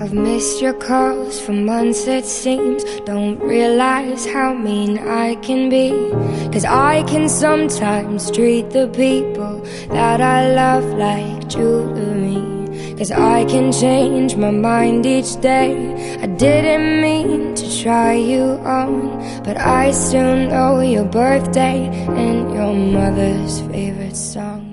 I've missed your calls for months it seems. Don't realize how mean I can be, 'cause I can sometimes treat the people that I love like jewelry. 'Cause I can change my mind each day. I didn't mean to try you on, but I still know your birthday and your mother's favorite song.